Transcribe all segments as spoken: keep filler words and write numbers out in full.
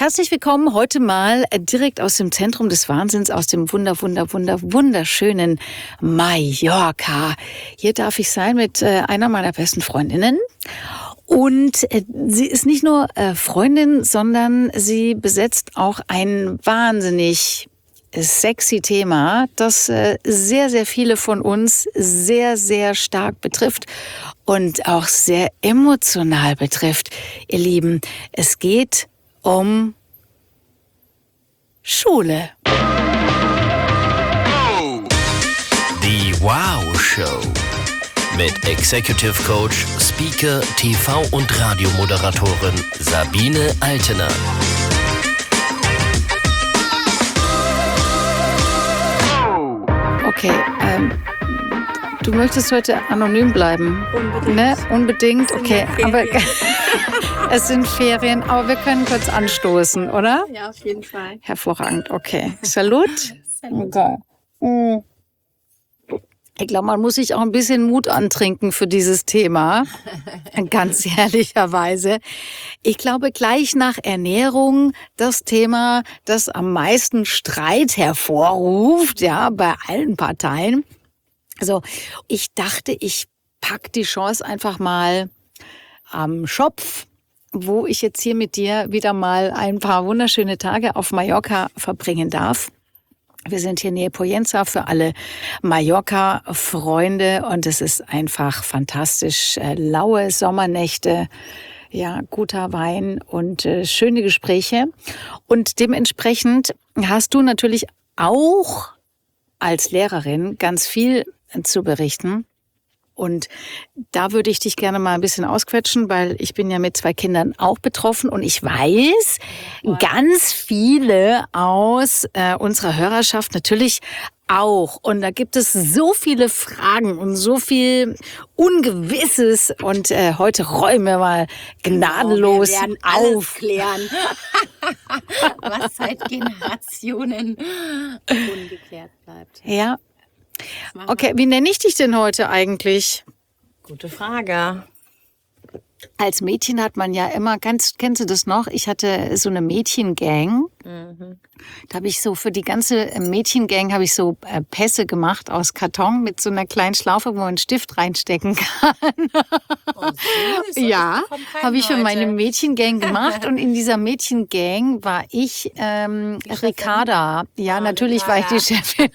Herzlich willkommen heute mal direkt aus dem Zentrum des Wahnsinns, aus dem wunder, wunder, wunder, wunderschönen Mallorca. Hier darf ich sein mit äh, einer meiner besten Freundinnen. Und äh, sie ist nicht nur äh, Freundin, sondern sie besetzt auch ein wahnsinnig sexy Thema, das äh, sehr, sehr viele von uns sehr, sehr stark betrifft und auch sehr emotional betrifft. Ihr Lieben, es geht um Schule. Die Wow Show mit Executive Coach, Speaker, T V- und Radiomoderatorin Sabine Altener. Okay, ähm, du möchtest heute anonym bleiben? Unbedingt. Ne? Unbedingt, okay. Aber es sind Ferien, aber wir können kurz anstoßen, oder? Ja, auf jeden Fall. Hervorragend, okay. Salut. Salut. Okay. Mm. Ich glaube, man muss sich auch ein bisschen Mut antrinken für dieses Thema, ganz ehrlicherweise. Ich glaube, gleich nach Ernährung das Thema, das am meisten Streit hervorruft, ja, bei allen Parteien. Also ich dachte, ich pack die Chance einfach mal am Schopf, wo ich jetzt hier mit dir wieder mal ein paar wunderschöne Tage auf Mallorca verbringen darf. Wir sind hier nähe Pollença für alle Mallorca-Freunde und es ist einfach fantastisch. Äh, laue Sommernächte, ja, guter Wein und äh, schöne Gespräche. Und dementsprechend hast du natürlich auch als Lehrerin ganz viel zu berichten. Und da würde ich dich gerne mal ein bisschen ausquetschen, weil ich bin ja mit zwei Kindern auch betroffen und ich weiß, ganz viele aus äh, unserer Hörerschaft natürlich auch. Und da gibt es so viele Fragen und so viel Ungewisses. Und äh, heute räumen wir mal gnadenlos genau, wir werden alles auf. Klären, was seit Generationen ungeklärt bleibt. Ja. Okay, wie nenne ich dich denn heute eigentlich? Gute Frage. Als Mädchen hat man ja immer, ganz, kennst du das noch? Ich hatte so eine Mädchengang. Mhm. Da habe ich so für die ganze Mädchengang habe ich so äh, Pässe gemacht aus Karton mit so einer kleinen Schlaufe, wo man einen Stift reinstecken kann. Oh, süß. Ja, habe ich für heute. meine Mädchengang gemacht und in dieser Mädchengang war ich ähm, Ricarda. Ja, Ah, natürlich war ich die Chefin.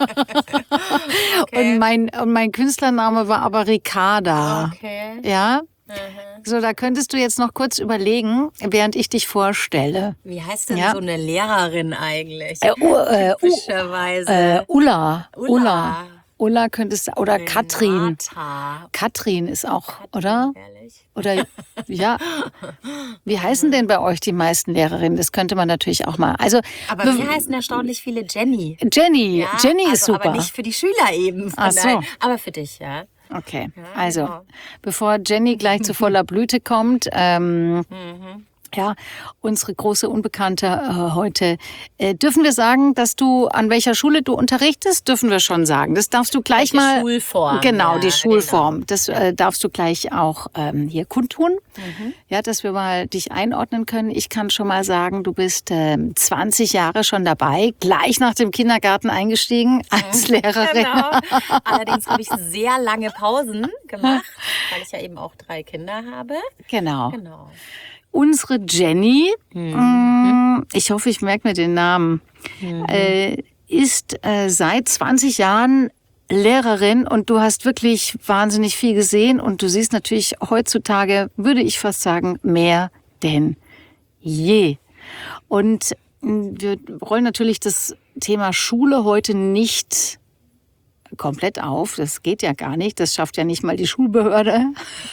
Okay. Und mein und mein Künstlername war aber Ricarda. Okay. Ja. Mhm. So, da könntest du jetzt noch kurz überlegen, während ich dich vorstelle. Wie heißt denn Ja. so eine Lehrerin eigentlich? Äh, U, äh, U, Typischerweise. äh, Ulla. Ulla. Ulla. Ulla könntest du, oder Katrin. Renata. Katrin ist auch, oder? Ehrlich? Oder, ja. Wie heißen denn bei euch die meisten Lehrerinnen? Das könnte man natürlich auch mal. Also, Aber wir heißen erstaunlich viele Jenny. Jenny. Ja, Jenny also ist super. Aber nicht für die Schüler eben. Von Ach so. daher. Aber für dich, ja. Okay, Ja, also, genau. bevor Jenny gleich zu voller Blüte kommt, ähm, Mhm. ja, unsere große Unbekannte äh, heute. Äh, dürfen wir sagen, dass du an welcher Schule du unterrichtest? Dürfen wir schon sagen. Das darfst du gleich Die mal. Schulform. Genau, ja, die Schulform. Das äh, darfst du gleich auch ähm, hier kundtun. Mhm. Ja, dass wir mal dich einordnen können. Ich kann schon mal sagen, du bist ähm, zwanzig Jahre schon dabei, gleich nach dem Kindergarten eingestiegen als Lehrerin. Genau. Allerdings habe ich sehr lange Pausen gemacht, weil ich ja eben auch drei Kinder habe. Genau. Genau. Unsere Jenny, Mhm. mh, ich hoffe, ich merke mir den Namen, Mhm. äh, ist äh, seit zwanzig Jahren Lehrerin und du hast wirklich wahnsinnig viel gesehen und du siehst natürlich heutzutage, würde ich fast sagen, mehr denn je. Und mh, wir rollen natürlich das Thema Schule heute nicht komplett auf. Das geht ja gar nicht. Das schafft ja nicht mal die Schulbehörde.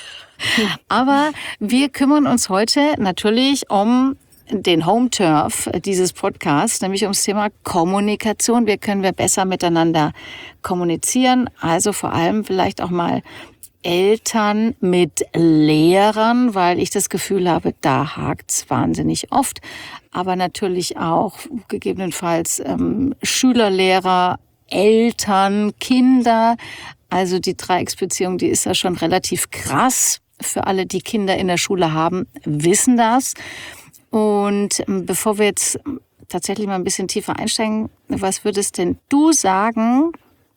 Aber wir kümmern uns heute natürlich um den Home Turf dieses Podcasts, nämlich ums Thema Kommunikation. Wie können wir besser miteinander kommunizieren? Also vor allem vielleicht auch mal Eltern mit Lehrern, weil ich das Gefühl habe, da hakt's wahnsinnig oft. Aber natürlich auch gegebenenfalls ähm, Schüler, Lehrer, Eltern, Kinder. Also die Dreiecksbeziehung, die ist ja schon relativ krass. Für alle, die Kinder in der Schule haben, wissen das. Und bevor wir jetzt tatsächlich mal ein bisschen tiefer einsteigen, was würdest denn du sagen,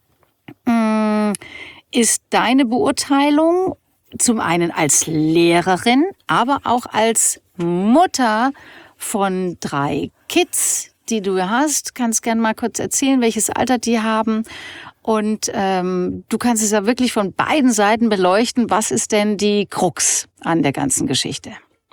ist deine Beurteilung zum einen als Lehrerin, aber auch als Mutter von drei Kids, die du hast? Kannst gerne mal kurz erzählen, welches Alter die haben. Und ähm, du kannst es ja wirklich von beiden Seiten beleuchten. Was ist denn die Krux an der ganzen Geschichte?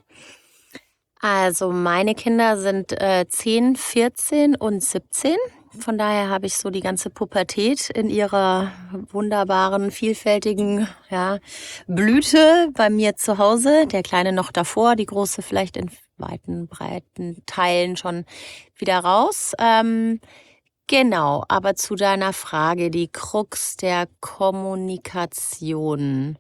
Also meine Kinder sind äh, zehn, vierzehn und siebzehn. Von daher habe ich so die ganze Pubertät in ihrer wunderbaren, vielfältigen ja, Blüte bei mir zu Hause. Der Kleine noch davor, die Große vielleicht in weiten, breiten Teilen schon wieder raus. Ähm, genau, aber zu deiner Frage, die Krux der Kommunikation.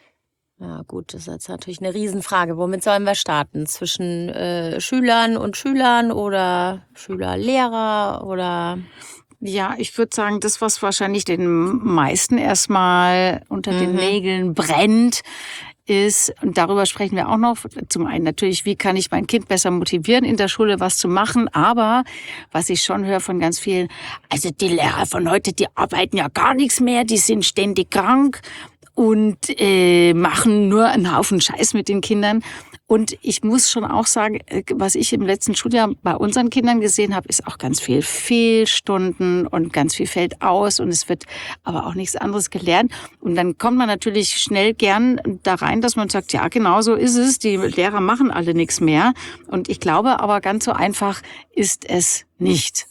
Ja gut, das ist jetzt natürlich eine Riesenfrage. Womit sollen wir starten? Zwischen äh, Schülern und Schülern oder Schüler-Lehrer oder... Ja, ich würde sagen, das, was wahrscheinlich den meisten erstmal unter mhm. den Nägeln brennt, ist, und darüber sprechen wir auch noch, zum einen natürlich, wie kann ich mein Kind besser motivieren, in der Schule was zu machen, aber was ich schon höre von ganz vielen, also die Lehrer von heute, die arbeiten ja gar nichts mehr, die sind ständig krank und äh, machen nur einen Haufen Scheiß mit den Kindern. Und ich muss schon auch sagen, was ich im letzten Schuljahr bei unseren Kindern gesehen habe, ist auch ganz viel Fehlstunden und ganz viel fällt aus und es wird aber auch nichts anderes gelernt. Und dann kommt man natürlich schnell gern da rein, dass man sagt, ja, genau so ist es, die Lehrer machen alle nichts mehr. Und ich glaube aber, ganz so einfach ist es nicht.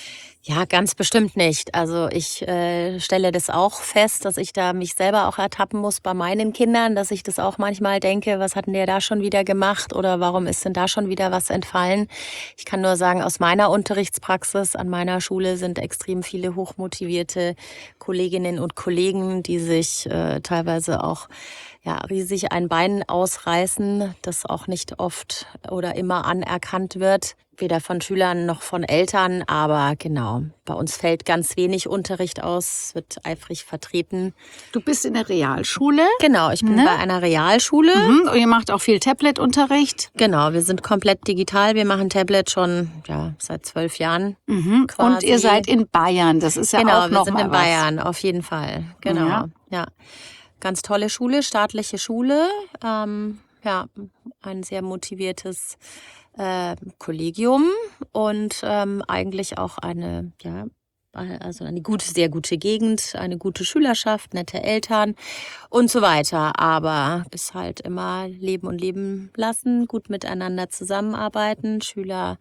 Ja, ganz bestimmt nicht. Also ich äh, stelle das auch fest, dass ich da mich selber auch ertappen muss bei meinen Kindern, dass ich das auch manchmal denke, was hat denn der da schon wieder gemacht oder warum ist denn da schon wieder was entfallen? Ich kann nur sagen, aus meiner Unterrichtspraxis an meiner Schule sind extrem viele hochmotivierte Kolleginnen und Kollegen, die sich äh, teilweise auch ja, riesig ein Bein ausreißen, das auch nicht oft oder immer anerkannt wird. Weder von Schülern noch von Eltern, aber genau, bei uns fällt ganz wenig Unterricht aus, wird eifrig vertreten. Du bist in der Realschule? Genau, ich bin ne? bei einer Realschule. Mhm. Und ihr macht auch viel Tablet-Unterricht? Genau, wir sind komplett digital, wir machen Tablet schon ja, seit zwölf Jahren. Mhm. Und ihr seid in Bayern, das ist ja genau, auch noch wir sind mal in was. Bayern, auf jeden Fall, genau, ja. ja. Ganz tolle Schule, staatliche Schule, ähm, ja, ein sehr motiviertes Äh, Kollegium und ähm, eigentlich auch eine, ja, also eine gute, sehr gute Gegend, eine gute Schülerschaft, nette Eltern und so weiter. Aber ist halt immer leben und leben lassen, gut miteinander zusammenarbeiten. Schüler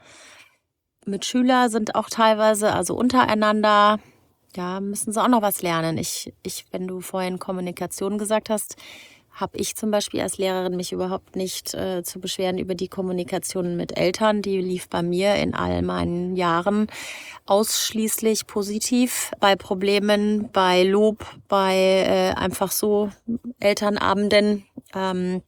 mit Schüler sind auch teilweise, also untereinander, ja, müssen sie auch noch was lernen. Ich, ich, wenn du vorhin Kommunikation gesagt hast, habe ich zum Beispiel als Lehrerin mich überhaupt nicht äh, zu beschweren über die Kommunikation mit Eltern. Die lief bei mir in all meinen Jahren ausschließlich positiv. Bei Problemen, bei Lob, bei äh, einfach so Elternabenden. Ähm,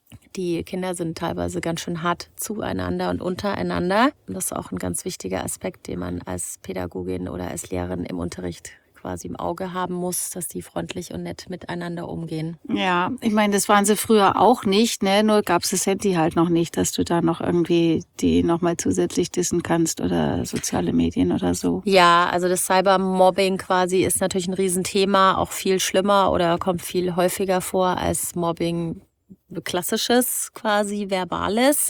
die Kinder sind teilweise ganz schön hart zueinander und untereinander. Das ist auch ein ganz wichtiger Aspekt, den man als Pädagogin oder als Lehrerin im Unterricht quasi im Auge haben muss, dass die freundlich und nett miteinander umgehen. Ja, ich meine, das waren sie früher auch nicht, ne? Nur gab es das Handy halt noch nicht, dass du da noch irgendwie die nochmal zusätzlich dissen kannst oder soziale Medien oder so. Ja, also das Cybermobbing quasi ist natürlich ein Riesenthema, auch viel schlimmer oder kommt viel häufiger vor als Mobbing klassisches, quasi verbales.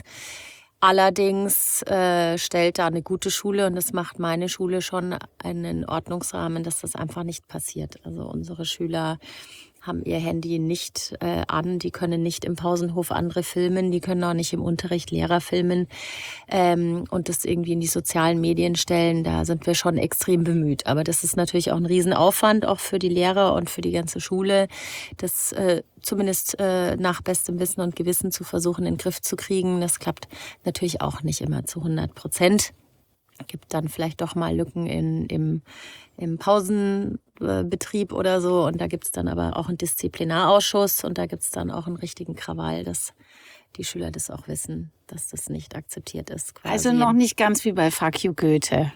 Allerdings äh, stellt da eine gute Schule, und das macht meine Schule schon, einen Ordnungsrahmen, dass das einfach nicht passiert. Also unsere Schüler haben ihr Handy nicht äh, an, die können nicht im Pausenhof andere filmen, die können auch nicht im Unterricht Lehrer filmen ähm, und das irgendwie in die sozialen Medien stellen. Da sind wir schon extrem bemüht. Aber das ist natürlich auch ein Riesenaufwand, auch für die Lehrer und für die ganze Schule, das äh, zumindest äh, nach bestem Wissen und Gewissen zu versuchen, in den Griff zu kriegen. Das klappt natürlich auch nicht immer zu hundert Prozent. Gibt dann vielleicht doch mal Lücken in, im, im Pausenbetrieb oder so. Und da gibt es dann aber auch einen Disziplinarausschuss und da gibt es dann auch einen richtigen Krawall. Das die Schüler das auch wissen, dass das nicht akzeptiert ist. Quasi. Also noch nicht ganz wie bei Fuck You Goethe.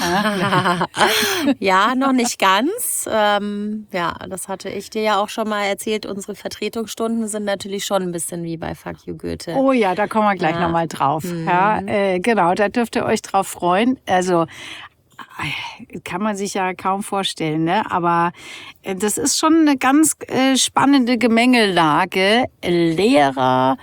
Ja, noch nicht ganz. Ähm, ja, das hatte ich dir ja auch schon mal erzählt. Unsere Vertretungsstunden sind natürlich schon ein bisschen wie bei Fuck You Goethe. Oh ja, da kommen wir gleich ja. nochmal drauf. Mhm. Ja, äh, genau, da dürft ihr euch drauf freuen. Also kann man sich ja kaum vorstellen, ne? Aber das ist schon eine ganz äh, spannende Gemengelage. Lehrer,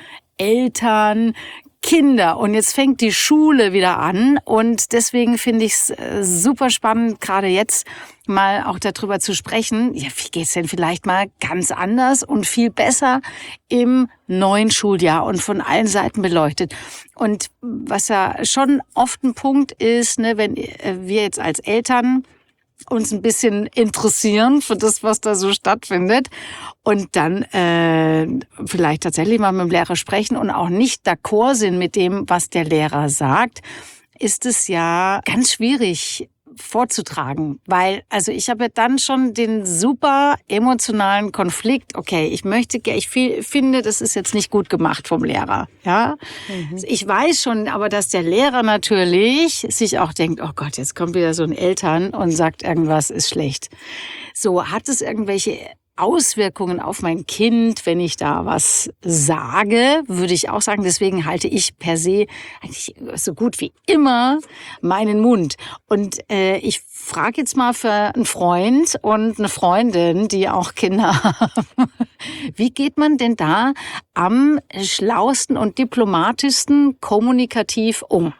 Eltern, Kinder. Und jetzt fängt die Schule wieder an. Und deswegen finde ich es äh, super spannend, gerade jetzt mal auch darüber zu sprechen. Ja, wie geht's denn vielleicht mal ganz anders und viel besser im neuen Schuljahr und von allen Seiten beleuchtet. Und was ja schon oft ein Punkt ist, ne, wenn wir jetzt als Eltern uns ein bisschen interessieren für das, was da so stattfindet und dann äh, vielleicht tatsächlich mal mit dem Lehrer sprechen und auch nicht d'accord sind mit dem, was der Lehrer sagt, ist es ja ganz schwierig vorzutragen, weil also ich habe dann schon den super emotionalen Konflikt. Okay, ich möchte, ich finde, das ist jetzt nicht gut gemacht vom Lehrer. Ja, mhm. Ich weiß schon, aber dass der Lehrer natürlich sich auch denkt, oh Gott, jetzt kommt wieder so ein Eltern und sagt, irgendwas ist schlecht. So, hat es irgendwelche Auswirkungen auf mein Kind, wenn ich da was sage, würde ich auch sagen. Deswegen halte ich per se eigentlich so gut wie immer meinen Mund. Und äh, ich frage jetzt mal für einen Freund und eine Freundin, die auch Kinder haben. Wie geht man denn da am schlausten und diplomatischsten kommunikativ um?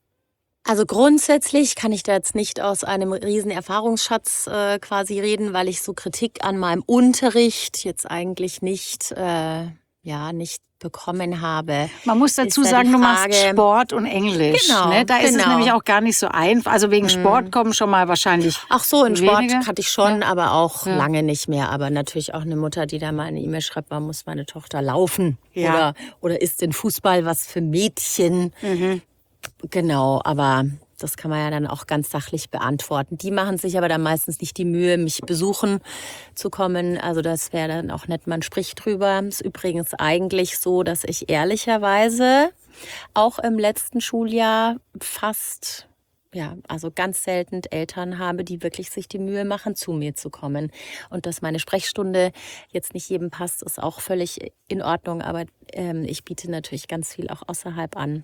Also grundsätzlich kann ich da jetzt nicht aus einem riesen Erfahrungsschatz äh, quasi reden, weil ich so Kritik an meinem Unterricht jetzt eigentlich nicht, äh, ja, nicht bekommen habe. Man muss dazu sagen, du machst Sport und Englisch. Genau, ne? Da genau. ist es nämlich auch gar nicht so einfach. Also wegen Sport kommen schon mal wahrscheinlich Ach so, in Sport wenige. kannte ich schon, ja. aber auch ja. lange nicht mehr. Aber natürlich auch eine Mutter, die da mal eine E-Mail schreibt, warum muss meine Tochter laufen? Ja. Oder, oder ist denn Fußball was für Mädchen? Mhm. Genau, aber das kann man ja dann auch ganz sachlich beantworten. Die machen sich aber dann meistens nicht die Mühe, mich besuchen zu kommen. Also das wäre dann auch nett, man spricht drüber. Es ist übrigens eigentlich so, dass ich ehrlicherweise auch im letzten Schuljahr fast, ja, also ganz selten Eltern habe, die wirklich sich die Mühe machen, zu mir zu kommen. Und dass meine Sprechstunde jetzt nicht jedem passt, ist auch völlig in Ordnung. Aber ähm, ich biete natürlich ganz viel auch außerhalb an.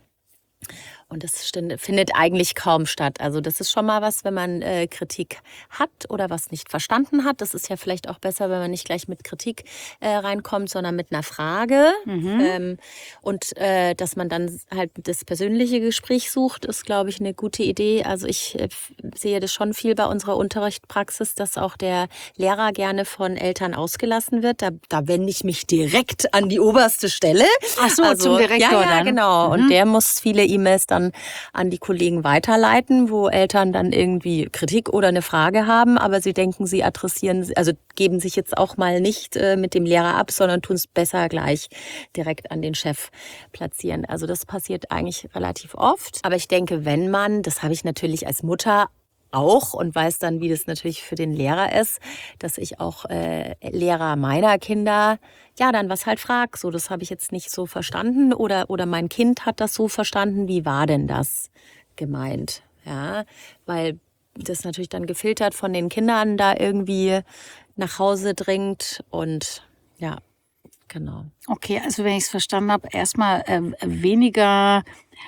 Und das findet eigentlich kaum statt. Also das ist schon mal was, wenn man äh, Kritik hat oder was nicht verstanden hat. Das ist ja vielleicht auch besser, wenn man nicht gleich mit Kritik äh, reinkommt, sondern mit einer Frage. Mhm. Ähm, und äh, dass man dann halt das persönliche Gespräch sucht, ist, glaube ich, eine gute Idee. Also ich äh, sehe das schon viel bei unserer Unterrichtspraxis, dass auch der Lehrer gerne von Eltern ausgelassen wird. Da, da wende ich mich direkt an die oberste Stelle. Ach so, also, zum Direktor ja, ja, dann. genau. Mhm. Und der muss viele E-Mails dann an die Kollegen weiterleiten, wo Eltern dann irgendwie Kritik oder eine Frage haben, aber sie denken, sie adressieren, also geben sich jetzt auch mal nicht äh, mit dem Lehrer ab, sondern tun es besser gleich direkt an den Chef platzieren. Also das passiert eigentlich relativ oft. Aber ich denke, wenn man, das habe ich natürlich als Mutter auch und weiß dann, wie das natürlich für den Lehrer ist, dass ich auch äh, Lehrer meiner Kinder ja dann was halt frag. So, das habe ich jetzt nicht so verstanden oder oder mein Kind hat das so verstanden. Wie war denn das gemeint? Ja, weil das natürlich dann gefiltert von den Kindern da irgendwie nach Hause dringt und ja, genau. Okay, also wenn ich es verstanden habe, erstmal äh, weniger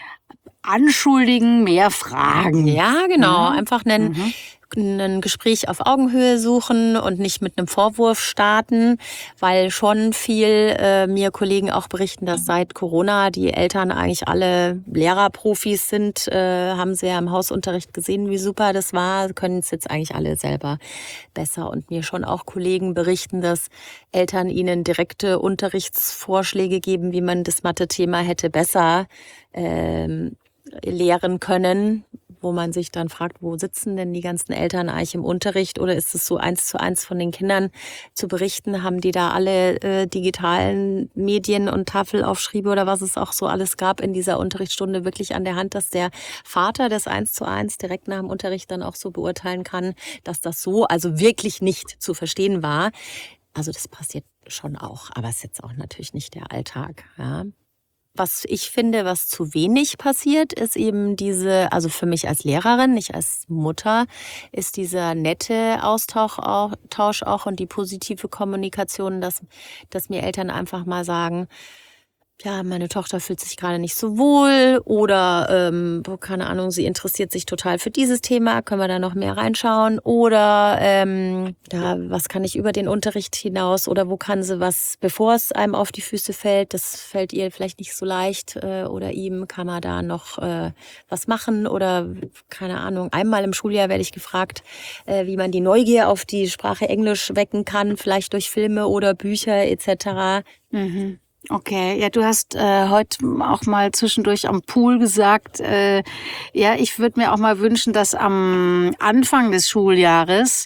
anschuldigen, mehr fragen. Ja, genau. Mhm. Einfach einen, mhm. ein Gespräch auf Augenhöhe suchen und nicht mit einem Vorwurf starten, weil schon viel äh, mir Kollegen auch berichten, dass seit Corona die Eltern eigentlich alle Lehrerprofis sind, äh, haben sie ja im Hausunterricht gesehen, wie super das war, können es jetzt eigentlich alle selber besser. Und mir schon auch Kollegen berichten, dass Eltern ihnen direkte Unterrichtsvorschläge geben, wie man das Mathe-Thema hätte besser ähm, lehren können, wo man sich dann fragt, wo sitzen denn die ganzen Eltern eigentlich im Unterricht oder ist es so eins zu eins von den Kindern zu berichten? Haben die da alle äh, digitalen Medien und Tafelaufschriebe oder was es auch so alles gab in dieser Unterrichtsstunde wirklich an der Hand, dass der Vater das eins zu eins direkt nach dem Unterricht dann auch so beurteilen kann, dass das so also wirklich nicht zu verstehen war? Also das passiert schon auch, aber es ist jetzt auch natürlich nicht der Alltag, ja. was ich finde, was zu wenig passiert, ist eben diese, also für mich als Lehrerin, nicht als Mutter, ist dieser nette Austausch auch, Tausch auch und die positive Kommunikation, dass, dass mir Eltern einfach mal sagen, ja, meine Tochter fühlt sich gerade nicht so wohl oder, ähm, keine Ahnung, sie interessiert sich total für dieses Thema, können wir da noch mehr reinschauen? Oder, ähm, ja, was kann ich über den Unterricht hinaus oder wo kann sie was, bevor es einem auf die Füße fällt, das fällt ihr vielleicht nicht so leicht äh, oder ihm, kann man da noch äh, was machen oder, keine Ahnung, einmal im Schuljahr werde ich gefragt, äh, wie man die Neugier auf die Sprache Englisch wecken kann, vielleicht durch Filme oder Bücher et cetera. Mhm. Okay, ja, du hast äh, heute auch mal zwischendurch am Pool gesagt, äh, ja, ich würde mir auch mal wünschen, dass am Anfang des Schuljahres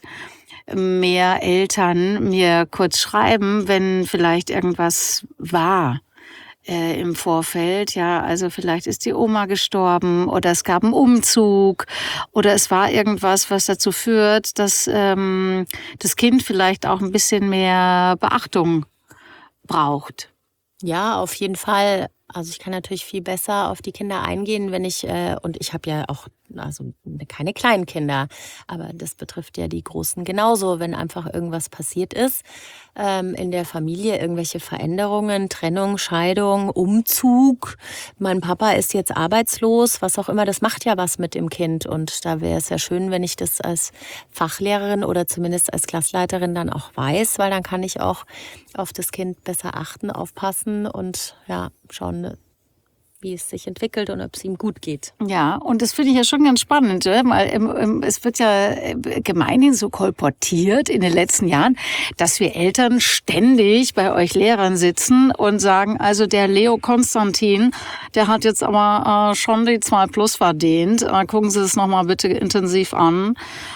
mehr Eltern mir kurz schreiben, wenn vielleicht irgendwas war äh, im Vorfeld. Ja, also vielleicht ist die Oma gestorben oder es gab einen Umzug oder es war irgendwas, was dazu führt, dass ähm, das Kind vielleicht auch ein bisschen mehr Beachtung braucht. Ja, auf jeden Fall. Also ich kann natürlich viel besser auf die Kinder eingehen, wenn ich, äh, und ich habe ja auch also keine kleinen Kinder, aber das betrifft ja die Großen genauso, wenn einfach irgendwas passiert ist ähm, in der Familie, irgendwelche Veränderungen, Trennung, Scheidung, Umzug. Mein Papa ist jetzt arbeitslos, was auch immer, das macht ja was mit dem Kind und da wäre es ja schön, wenn ich das als Fachlehrerin oder zumindest als Klassleiterin dann auch weiß, weil dann kann ich auch auf das Kind besser achten, aufpassen und ja, schauen, wie es sich entwickelt und ob es ihm gut geht. Ja, und das finde ich ja schon ganz spannend, weil es wird ja gemeinhin so kolportiert in den letzten Jahren, dass wir Eltern ständig bei euch Lehrern sitzen und sagen, also der Leo Konstantin, der hat jetzt aber schon die zwei plus verdient. Gucken Sie es nochmal bitte intensiv an.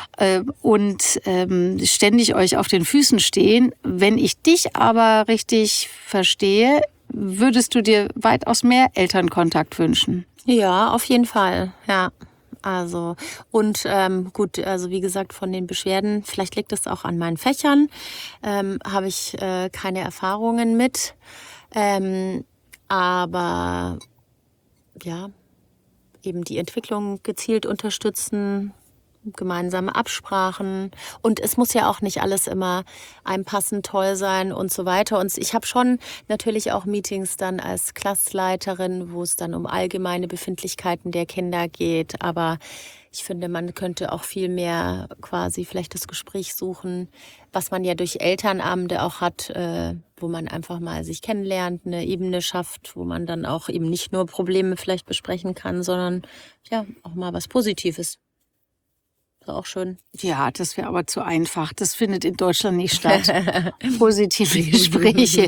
Und ständig euch auf den Füßen stehen. Wenn ich dich aber richtig verstehe, würdest du dir weitaus mehr Elternkontakt wünschen? Ja, auf jeden Fall, ja. Also und ähm, gut, also wie gesagt, von den Beschwerden, vielleicht liegt es auch an meinen Fächern, ähm, habe ich äh, keine Erfahrungen mit. Ähm, aber ja, eben die Entwicklung gezielt unterstützen, gemeinsame Absprachen und es muss ja auch nicht alles immer einpassend toll sein und so weiter. Und ich habe schon natürlich auch Meetings dann als Klassleiterin, wo es dann um allgemeine Befindlichkeiten der Kinder geht. Aber ich finde, man könnte auch viel mehr quasi vielleicht das Gespräch suchen, was man ja durch Elternabende auch hat, äh, wo man einfach mal sich kennenlernt, eine Ebene schafft, wo man dann auch eben nicht nur Probleme vielleicht besprechen kann, sondern ja auch mal was Positives. Auch schön. Ja, das wäre aber zu einfach. Das findet in Deutschland nicht statt. Positive Gespräche.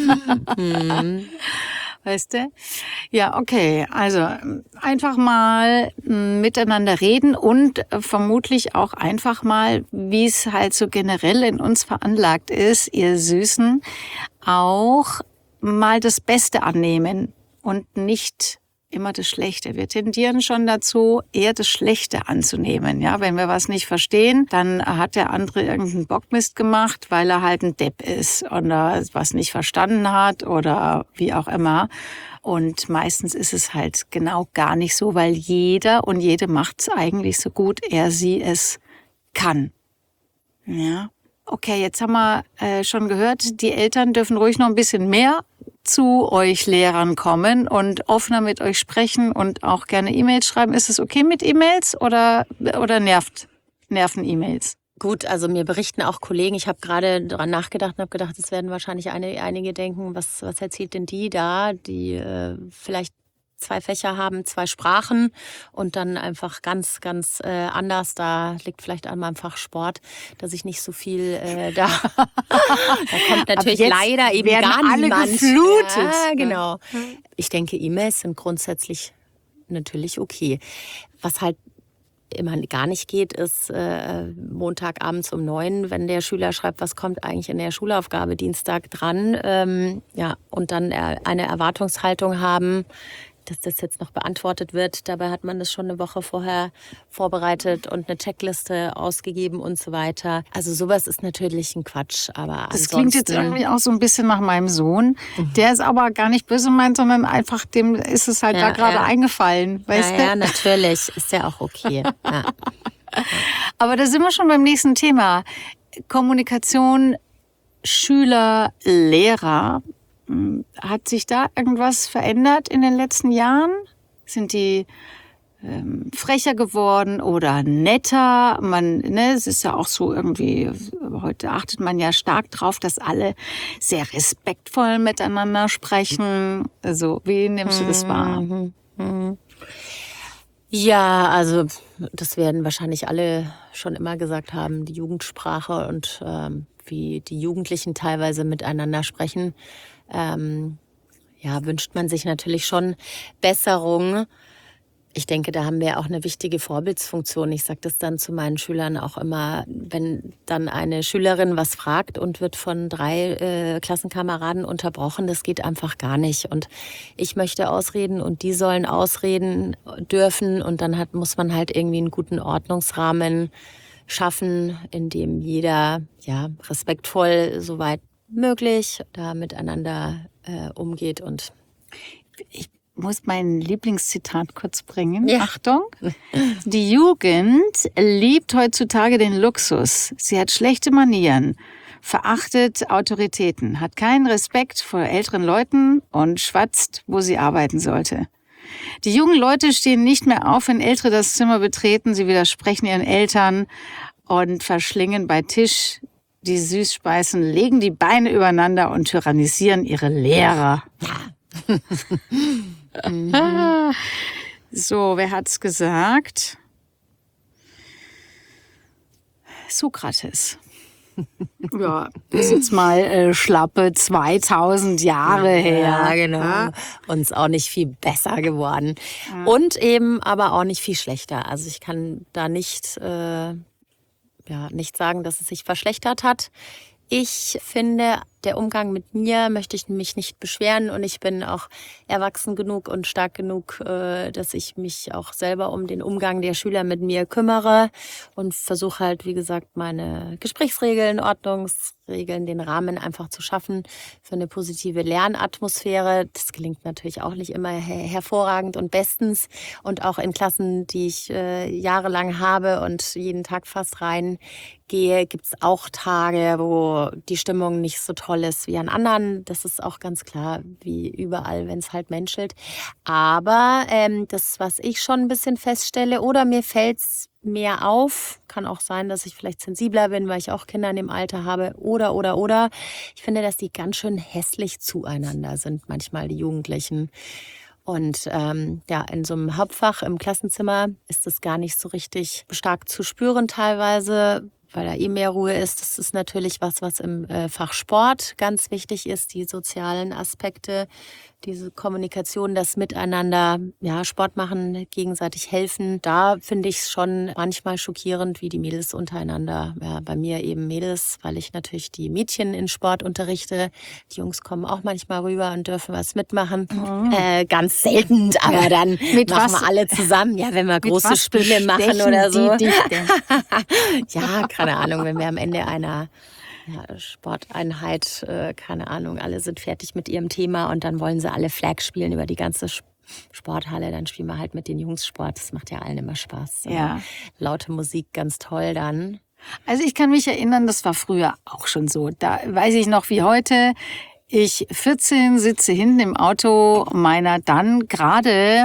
Weißt du? Ja, okay. Also einfach mal miteinander reden und vermutlich auch einfach mal, wie es halt so generell in uns veranlagt ist, ihr Süßen, auch mal das Beste annehmen und nicht immer das Schlechte. Wir tendieren schon dazu, eher das Schlechte anzunehmen. Ja, wenn wir was nicht verstehen, dann hat der andere irgendeinen Bockmist gemacht, weil er halt ein Depp ist oder was nicht verstanden hat oder wie auch immer. Und meistens ist es halt genau gar nicht so, weil jeder und jede macht es eigentlich so gut er sie es kann. Ja. Okay, jetzt haben wir äh, schon gehört, die Eltern dürfen ruhig noch ein bisschen mehr zu euch Lehrern kommen und offener mit euch sprechen und auch gerne E-Mails schreiben. Ist es okay mit E-Mails oder, oder nervt, nerven E-Mails? Gut, also mir berichten auch Kollegen, ich habe gerade dran nachgedacht und habe gedacht, es werden wahrscheinlich eine, einige denken, was, was erzählt denn die da, die äh, vielleicht zwei Fächer haben, zwei Sprachen und dann einfach ganz, ganz äh, anders. Da liegt vielleicht an meinem Fach Sport, dass ich nicht so viel äh, da. Da kommt natürlich leider eben gar alle niemand. Geflutet. Ja, genau. Ich denke, E-Mails sind grundsätzlich natürlich okay. Was halt immer gar nicht geht, ist äh, Montagabends um neun, wenn der Schüler schreibt, was kommt eigentlich in der Schulaufgabe Dienstag dran, ähm, ja, und dann eine Erwartungshaltung haben, dass das jetzt noch beantwortet wird. Dabei hat man das schon eine Woche vorher vorbereitet und eine Checkliste ausgegeben und so weiter. Also sowas ist natürlich ein Quatsch. Aber das ansonsten klingt jetzt irgendwie auch so ein bisschen nach meinem Sohn. Mhm. Der ist aber gar nicht böse meint, sondern einfach dem ist es halt ja, da gerade ja. eingefallen. Weißt ja, du? Ja, natürlich. Ist ja auch okay. Ja. Aber da sind wir schon beim nächsten Thema. Kommunikation, Schüler, Lehrer. Hat sich da irgendwas verändert in den letzten Jahren? Sind die ähm, frecher geworden oder netter? Man, ne, es ist ja auch so irgendwie, heute achtet man ja stark drauf, dass alle sehr respektvoll miteinander sprechen. Also, wie nimmst du das wahr? Mhm. Mhm. Ja, also das werden wahrscheinlich alle schon immer gesagt haben, die Jugendsprache und ähm, wie die Jugendlichen teilweise miteinander sprechen. Ähm, ja, wünscht man sich natürlich schon Besserung. Ich denke, da haben wir auch eine wichtige Vorbildsfunktion. Ich sage das dann zu meinen Schülern auch immer, wenn dann eine Schülerin was fragt und wird von drei äh, Klassenkameraden unterbrochen, das geht einfach gar nicht. Und ich möchte ausreden und die sollen ausreden dürfen. Und dann hat, muss man halt irgendwie einen guten Ordnungsrahmen schaffen, in dem jeder ja respektvoll soweit möglich da miteinander äh, umgeht. Und ich muss mein Lieblingszitat kurz bringen. Ja. Achtung. Die Jugend liebt heutzutage den Luxus. Sie hat schlechte Manieren, verachtet Autoritäten, hat keinen Respekt vor älteren Leuten und schwatzt, wo sie arbeiten sollte. Die jungen Leute stehen nicht mehr auf, wenn Ältere das Zimmer betreten. Sie widersprechen ihren Eltern und verschlingen bei Tisch die Süßspeisen, legen die Beine übereinander und tyrannisieren ihre Lehrer. Mhm. So, wer hat's gesagt? Sokrates. Ja, das ist jetzt mal äh, schlappe zweitausend Jahre her. Ja, genau. Ja. Uns auch nicht viel besser geworden. Ja. Und eben aber auch nicht viel schlechter. Also ich kann da nicht, äh, ja, nicht sagen, dass es sich verschlechtert hat. Ich finde, der Umgang mit mir möchte ich mich nicht beschweren und ich bin auch erwachsen genug und stark genug, dass ich mich auch selber um den Umgang der Schüler mit mir kümmere und versuche halt, wie gesagt, meine Gesprächsregeln, Ordnungsregeln, den Rahmen einfach zu schaffen für eine positive Lernatmosphäre. Das gelingt natürlich auch nicht immer her- hervorragend und bestens und auch in Klassen, die ich äh, jahrelang habe und jeden Tag fast reingehe, gibt es auch Tage, wo die Stimmung nicht so toll ist wie an anderen. Das ist auch ganz klar, wie überall, wenn es halt menschelt. Aber ähm, das, was ich schon ein bisschen feststelle, oder mir fällt es mehr auf, kann auch sein, dass ich vielleicht sensibler bin, weil ich auch Kinder in dem Alter habe, oder, oder, oder. Ich finde, dass die ganz schön hässlich zueinander sind, manchmal die Jugendlichen. Und ähm, ja, in so einem Hauptfach im Klassenzimmer ist das gar nicht so richtig stark zu spüren teilweise, weil da eh mehr Ruhe ist. Das ist natürlich was, was im äh, Fach Sport ganz wichtig ist, die sozialen Aspekte, diese Kommunikation, das Miteinander, ja, Sport machen, gegenseitig helfen. Da finde ich es schon manchmal schockierend, wie die Mädels untereinander, ja, bei mir eben Mädels, weil ich natürlich die Mädchen in Sport unterrichte. Die Jungs kommen auch manchmal rüber und dürfen was mitmachen. Mhm. Äh, ganz selten, aber dann mit machen was, wir alle zusammen. Ja, wenn wir große Spiele machen oder so. Die, die ja, keine Ahnung, wenn wir am Ende einer ja, Sporteinheit, äh, keine Ahnung, alle sind fertig mit ihrem Thema und dann wollen sie alle Flag spielen über die ganze Sporthalle, dann spielen wir halt mit den Jungs Sport. Das macht ja allen immer Spaß. Ja. Laute Musik, ganz toll dann. Also ich kann mich erinnern, das war früher auch schon so. Da weiß ich noch wie heute. Ich vierzehn sitze hinten im Auto meiner dann gerade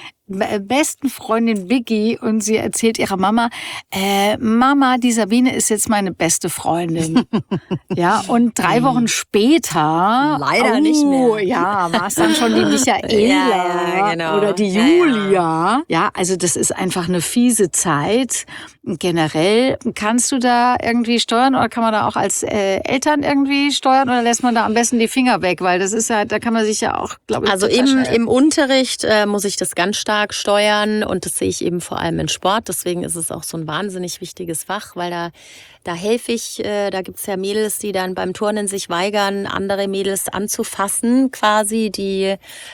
besten Freundin Biggie und sie erzählt ihrer Mama, äh, Mama, die Sabine ist jetzt meine beste Freundin. Ja, und drei Wochen später, leider oh, nicht mehr. Ja, war es dann schon die Michaela ja, ja, genau. oder die Julia. Ja, ja. Ja, also das ist einfach eine fiese Zeit. Generell, kannst du da irgendwie steuern oder kann man da auch als äh, Eltern irgendwie steuern oder lässt man da am besten die Finger weg? Weil das ist ja, da kann man sich ja auch, glaube ich, also im, im Unterricht äh, muss ich das ganz stark stark steuern und das sehe ich eben vor allem in Sport. Deswegen ist es auch so ein wahnsinnig wichtiges Fach, weil da, da helfe ich, äh, da gibt es ja Mädels, die dann beim Turnen sich weigern, andere Mädels anzufassen quasi, die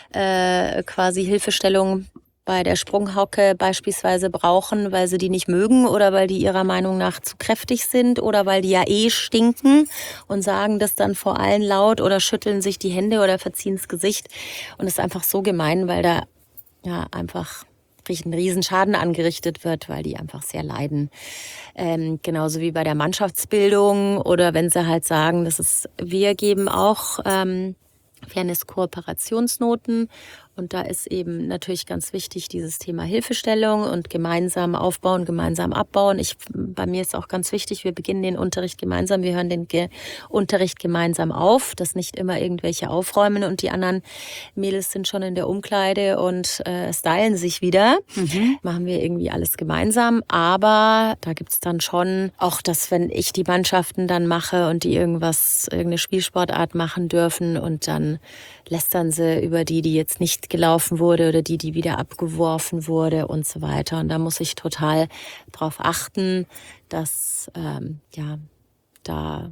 äh, quasi Hilfestellung bei der Sprunghocke beispielsweise brauchen, weil sie die nicht mögen oder weil die ihrer Meinung nach zu kräftig sind oder weil die ja eh stinken und sagen das dann vor allen laut oder schütteln sich die Hände oder verziehen das Gesicht. Und es ist einfach so gemein, weil da ja einfach ein Riesenschaden angerichtet wird, weil die einfach sehr leiden. Ähm, genauso wie bei der Mannschaftsbildung oder wenn sie halt sagen, das ist, wir geben auch ähm, Fairness-Kooperationsnoten. Und da ist eben natürlich ganz wichtig dieses Thema Hilfestellung und gemeinsam aufbauen, gemeinsam abbauen. Ich, bei mir ist auch ganz wichtig, wir beginnen den Unterricht gemeinsam, wir hören den Ge- Unterricht gemeinsam auf, dass nicht immer irgendwelche aufräumen und die anderen Mädels sind schon in der Umkleide und äh, stylen sich wieder. Mhm. Machen wir irgendwie alles gemeinsam. Aber da gibt's dann schon auch das, wenn ich die Mannschaften dann mache und die irgendwas, irgendeine Spielsportart machen dürfen und dann lästern sie über die, die jetzt nicht gelaufen wurde oder die, die wieder abgeworfen wurde und so weiter. Und da muss ich total drauf achten, dass ähm, ja da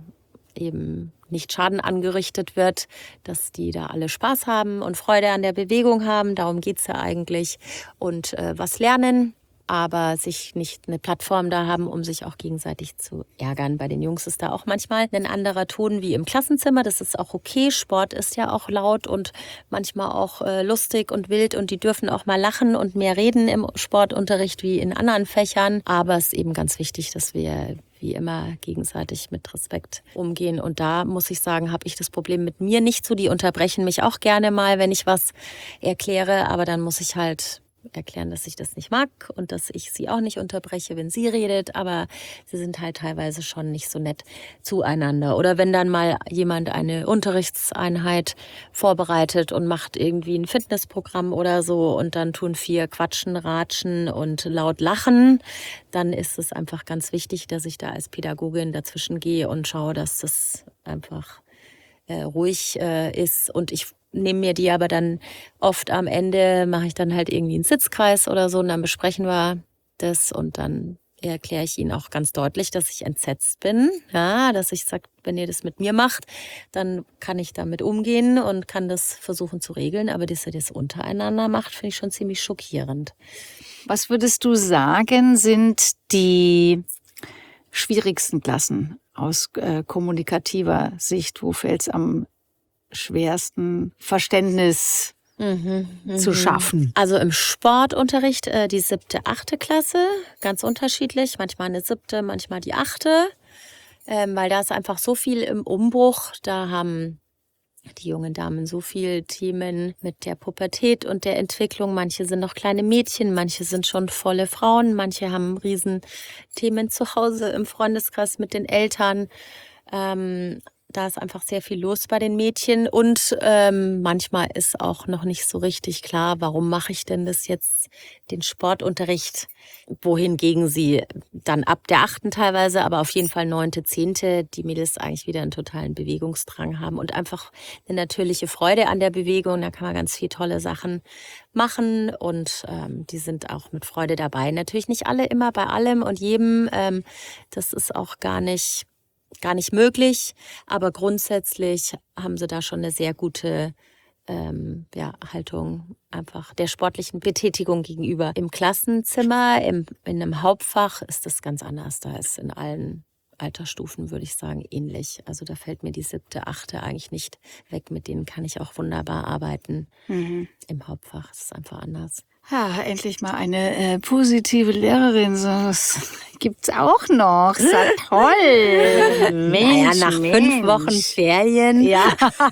eben nicht Schaden angerichtet wird, dass die da alle Spaß haben und Freude an der Bewegung haben. Darum geht's ja eigentlich. Und äh, was lernen, aber sich nicht eine Plattform da haben, um sich auch gegenseitig zu ärgern. Bei den Jungs ist da auch manchmal ein anderer Ton wie im Klassenzimmer. Das ist auch okay. Sport ist ja auch laut und manchmal auch äh, lustig und wild und die dürfen auch mal lachen und mehr reden im Sportunterricht wie in anderen Fächern. Aber es ist eben ganz wichtig, dass wir wie immer gegenseitig mit Respekt umgehen. Und da muss ich sagen, habe ich das Problem mit mir nicht so. Die unterbrechen mich auch gerne mal, wenn ich was erkläre. Aber dann muss ich halt erklären, dass ich das nicht mag und dass ich sie auch nicht unterbreche, wenn sie redet, aber sie sind halt teilweise schon nicht so nett zueinander. Oder wenn dann mal jemand eine Unterrichtseinheit vorbereitet und macht irgendwie ein Fitnessprogramm oder so und dann tun vier quatschen, ratschen und laut lachen, dann ist es einfach ganz wichtig, dass ich da als Pädagogin dazwischen gehe und schaue, dass das einfach äh, ruhig äh, ist und ich nehme mir die aber dann oft am Ende, mache ich dann halt irgendwie einen Sitzkreis oder so und dann besprechen wir das und dann erkläre ich ihnen auch ganz deutlich, dass ich entsetzt bin, ja, dass ich sage, wenn ihr das mit mir macht, dann kann ich damit umgehen und kann das versuchen zu regeln, aber dass ihr das untereinander macht, finde ich schon ziemlich schockierend. Was würdest du sagen, sind die schwierigsten Klassen aus äh, kommunikativer Sicht? Wo fällt es am schwersten, Verständnis mhm, zu schaffen? Also im Sportunterricht äh, die siebte, achte Klasse, ganz unterschiedlich. Manchmal eine siebte, manchmal die achte, ähm, weil da ist einfach so viel im Umbruch. Da haben die jungen Damen so viele Themen mit der Pubertät und der Entwicklung. Manche sind noch kleine Mädchen, manche sind schon volle Frauen, manche haben riesen Themen zu Hause im Freundeskreis mit den Eltern. Ähm, Da ist einfach sehr viel los bei den Mädchen und ähm, manchmal ist auch noch nicht so richtig klar, warum mache ich denn das jetzt, den Sportunterricht, wohingegen sie dann ab der achten teilweise, aber auf jeden Fall neunte, zehnte, die Mädels eigentlich wieder einen totalen Bewegungsdrang haben und einfach eine natürliche Freude an der Bewegung. Da kann man ganz viele tolle Sachen machen und ähm, die sind auch mit Freude dabei. Natürlich nicht alle immer bei allem und jedem, ähm, das ist auch gar nicht gar nicht möglich, aber grundsätzlich haben sie da schon eine sehr gute ähm, ja, Haltung einfach der sportlichen Betätigung gegenüber. Im Klassenzimmer, im, in einem Hauptfach ist das ganz anders. Da ist in allen Altersstufen, würde ich sagen, ähnlich. Also da fällt mir die siebte, achte eigentlich nicht weg. Mit denen kann ich auch wunderbar arbeiten. Mhm. Im Hauptfach ist es einfach anders. Ja, endlich mal eine äh, positive Lehrerin. So, das gibt's auch noch. Ist ja toll. Mensch, naja, nach Mensch. fünf Wochen Ferien. Ja.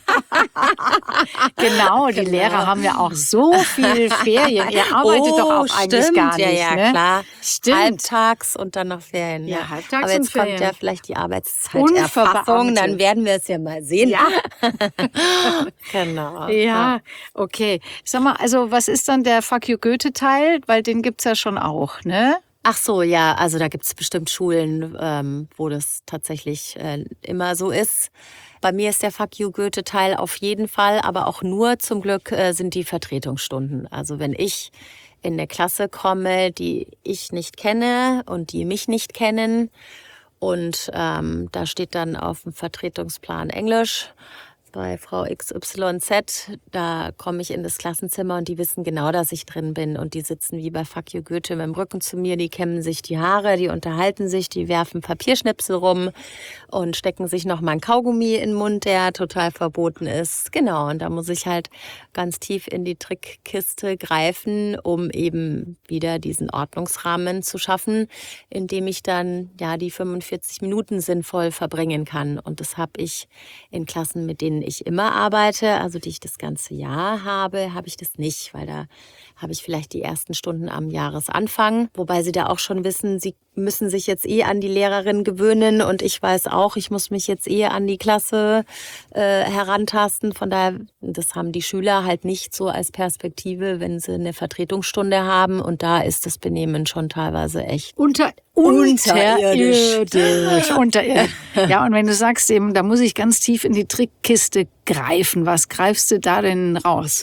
Genau, die genau. Lehrer haben ja auch so viel Ferien. Ihr arbeitet oh, doch auch stimmt. eigentlich gar nicht. Ja, ja, ne? klar. Stimmt. Halbtags und dann noch Ferien. Ja, ja. halbtags Aber jetzt und Ferien. kommt ja vielleicht die Arbeitszeiterfassung. Dann werden wir es ja mal sehen. Ja. Genau. Ja, okay. Sag mal, also was ist dann der Fuck you Goethe-Teil? Weil den gibt's ja schon auch, ne? Ach so, ja, also da gibt es bestimmt Schulen, ähm, wo das tatsächlich äh, immer so ist. Bei mir ist der Fuck you Goethe-Teil auf jeden Fall, aber auch nur zum Glück äh, sind die Vertretungsstunden. Also wenn ich in eine Klasse komme, die ich nicht kenne und die mich nicht kennen. Und ähm, da steht dann auf dem Vertretungsplan Englisch bei Frau X Y Z, da komme ich in das Klassenzimmer und die wissen genau, dass ich drin bin. Und die sitzen wie bei Fuck you Goethe mit dem Rücken zu mir, die kämmen sich die Haare, die unterhalten sich, die werfen Papierschnipsel rum und stecken sich noch mal ein Kaugummi in den Mund, der total verboten ist. Genau, und da muss ich halt ganz tief in die Trickkiste greifen, um eben wieder diesen Ordnungsrahmen zu schaffen, in dem ich dann ja die fünfundvierzig Minuten sinnvoll verbringen kann. Und das habe ich in Klassen, mit denen ich immer arbeite, also die ich das ganze Jahr habe, habe ich das nicht, weil da habe ich vielleicht die ersten Stunden am Jahresanfang, wobei sie da auch schon wissen, sie müssen sich jetzt eh an die Lehrerin gewöhnen und ich weiß auch, ich muss mich jetzt eh an die Klasse äh, herantasten. Von daher, das haben die Schüler halt nicht so als Perspektive, wenn sie eine Vertretungsstunde haben und da ist das Benehmen schon teilweise echt Unter, unterirdisch. unterirdisch. Unterirdisch. Ja, und wenn du sagst eben, da muss ich ganz tief in die Trickkiste greifen, was greifst du da denn raus?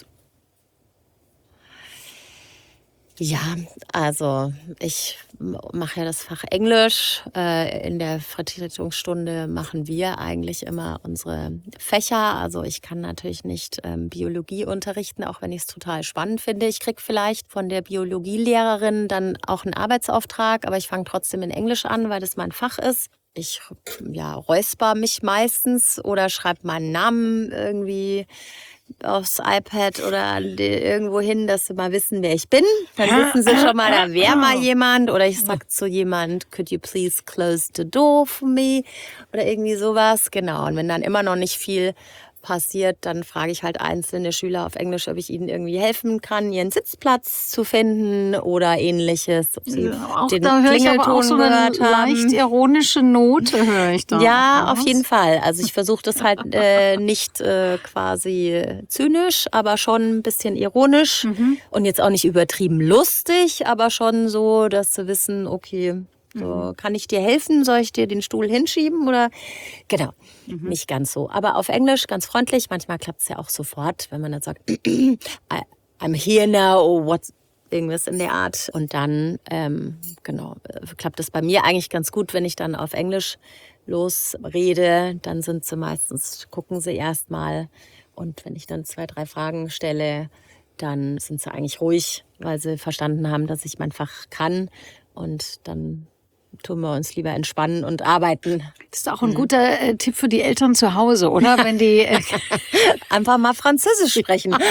Ja, also ich mache ja das Fach Englisch. In der Vertretungsstunde machen wir eigentlich immer unsere Fächer. Also ich kann natürlich nicht Biologie unterrichten, auch wenn ich es total spannend finde. Ich kriege vielleicht von der Biologielehrerin dann auch einen Arbeitsauftrag, aber ich fange trotzdem in Englisch an, weil das mein Fach ist. Ich ja, räusper mich meistens oder schreibe meinen Namen irgendwie aufs iPad oder irgendwo hin, dass sie mal wissen, wer ich bin. Dann wissen sie schon mal, da wäre mal jemand. Oder ich sag zu jemand, could you please close the door for me? Oder irgendwie sowas. Genau. Und wenn dann immer noch nicht viel passiert, dann frage ich halt einzelne Schüler auf Englisch, ob ich ihnen irgendwie helfen kann, ihren Sitzplatz zu finden oder ähnliches. Ob sie auch den da höre ich aber auch Klingelton so eine gehört haben. leicht ironische Note, höre ich da. Ja, raus. auf jeden Fall. Also ich versuche das halt äh, nicht äh, quasi zynisch, aber schon ein bisschen ironisch Mhm. und jetzt auch nicht übertrieben lustig, aber schon so, dass sie wissen, okay, so, kann ich dir helfen? Soll ich dir den Stuhl hinschieben? Oder genau, Mhm. nicht ganz so. Aber auf Englisch ganz freundlich. Manchmal klappt es ja auch sofort, wenn man dann sagt, I, I'm here now or what, irgendwas in der Art. Und dann, ähm, genau, klappt es bei mir eigentlich ganz gut, wenn ich dann auf Englisch losrede. Dann sind sie meistens, gucken sie erst mal. Und wenn ich dann zwei, drei Fragen stelle, dann sind sie eigentlich ruhig, weil sie verstanden haben, dass ich mein Fach kann. Und dann tun wir uns lieber entspannen und arbeiten. Das ist auch ein guter äh, Tipp für die Eltern zu Hause, oder? Wenn die äh, Einfach mal Französisch sprechen. Auf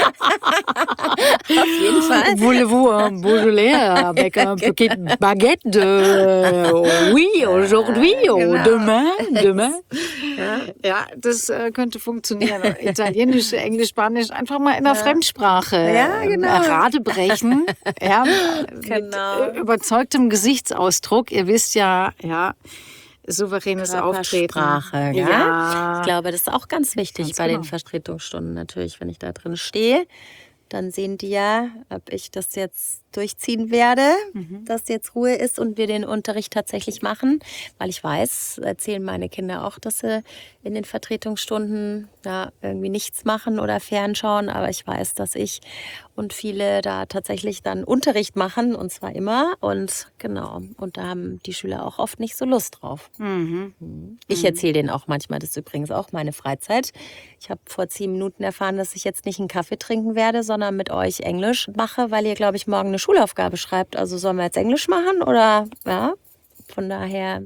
jeden Fall. Voulez-vous un Beaujolais avec un petit baguette de oui, aujourd'hui, Genau. ou demain, demain? Ja, ja, das äh, könnte funktionieren. Italienisch, Englisch, Spanisch, einfach mal in der Ja. Fremdsprache Ja, ähm, genau. Rade brechen. Ja, Genau. mit äh, überzeugtem Gesichtsausdruck. Ihr wisst ja, ja, souveränes Auftreten. Körpersprache, ja. Ja. Ich glaube, das ist auch ganz wichtig Ganz bei genau. den Vertretungsstunden natürlich, wenn ich da drin stehe. Dann sehen die ja, ob ich das jetzt durchziehen werde, Mhm. dass jetzt Ruhe ist und wir den Unterricht tatsächlich machen. Weil ich weiß, erzählen meine Kinder auch, dass sie in den Vertretungsstunden ja, irgendwie nichts machen oder fernschauen. Aber ich weiß, dass ich und viele da tatsächlich dann Unterricht machen und zwar immer. Und genau, und da haben die Schüler auch oft nicht so Lust drauf. Mhm. Ich erzähle denen auch manchmal, das ist übrigens auch meine Freizeit. Ich habe vor zehn Minuten erfahren, dass ich jetzt nicht einen Kaffee trinken werde, sondern mit euch Englisch mache, weil ihr, glaube ich, morgen eine Schulaufgabe schreibt. Also sollen wir jetzt Englisch machen oder ja? Von daher.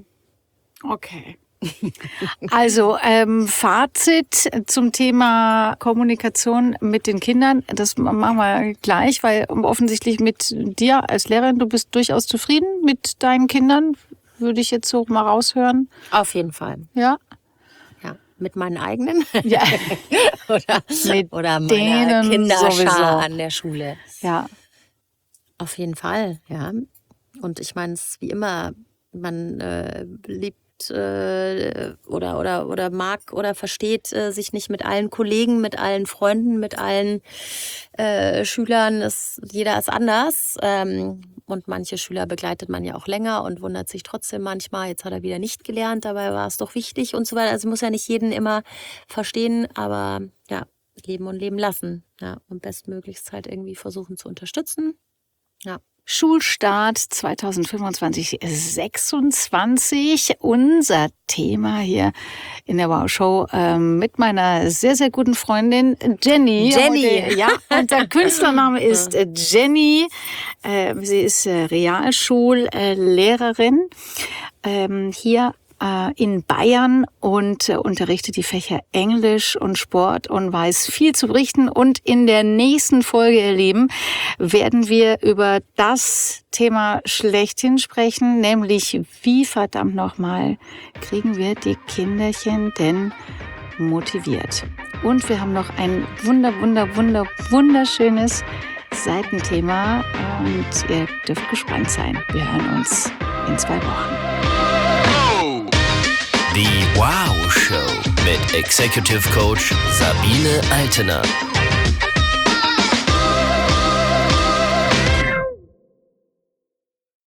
Okay. Also ähm, Fazit zum Thema Kommunikation mit den Kindern, das machen wir gleich, weil offensichtlich mit dir als Lehrerin, du bist durchaus zufrieden mit deinen Kindern, würde ich jetzt so mal raushören. Auf jeden Fall. Ja? Ja. Mit meinen eigenen Ja. oder, Mit oder meiner denen Kinderschar sowieso. an der Schule. Ja. Auf jeden Fall, ja. Und ich meine, es ist wie immer, man äh, liebt äh, oder, oder, oder mag oder versteht äh, sich nicht mit allen Kollegen, mit allen Freunden, mit allen äh, Schülern. Es, jeder ist anders. Ähm, und manche Schüler begleitet man ja auch länger und wundert sich trotzdem manchmal, jetzt hat er wieder nicht gelernt, dabei war es doch wichtig und so weiter. Also muss ja nicht jeden immer verstehen, aber ja, leben und leben lassen. Ja, und bestmöglichst halt irgendwie versuchen zu unterstützen. Ja. Schulstart zwanzig fünfundzwanzig sechsundzwanzig. Unser Thema hier in der Wow Show ähm, mit meiner sehr, sehr guten Freundin Jenny. Jenny. Heute, ja, und der Künstlername ist äh, Jenny. Äh, sie ist äh, Realschullehrerin ähm, hier in Bayern und äh, unterrichtet die Fächer Englisch und Sport und weiß viel zu berichten. Und in der nächsten Folge, ihr Lieben, werden wir über das Thema schlechthin sprechen, nämlich wie verdammt nochmal kriegen wir die Kinderchen denn motiviert. Und wir haben noch ein wunder, wunder, wunder, wunderschönes Seitenthema und ihr dürft gespannt sein. Wir hören uns in zwei Wochen. Die Wow Show mit Executive Coach Sabine Altener.